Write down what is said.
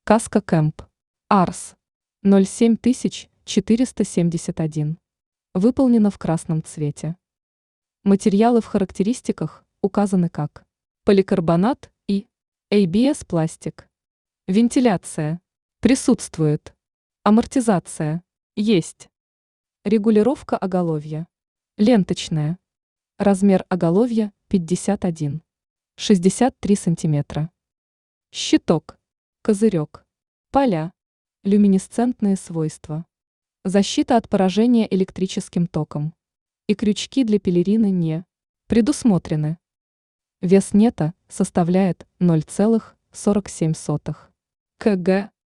Каска Кэмп. Арс. 07471. Выполнена в красном цвете. Материалы в характеристиках указаны как поликарбонат и ABS пластик. Вентиляция. Присутствует. Амортизация. Есть. Регулировка оголовья. Ленточная. Размер оголовья 51. 63 сантиметра. Щиток. Козырек. Поля. Люминесцентные свойства. Защита от поражения электрическим током. И крючки для пелерины не предусмотрены. Вес нета составляет 0,47 кг.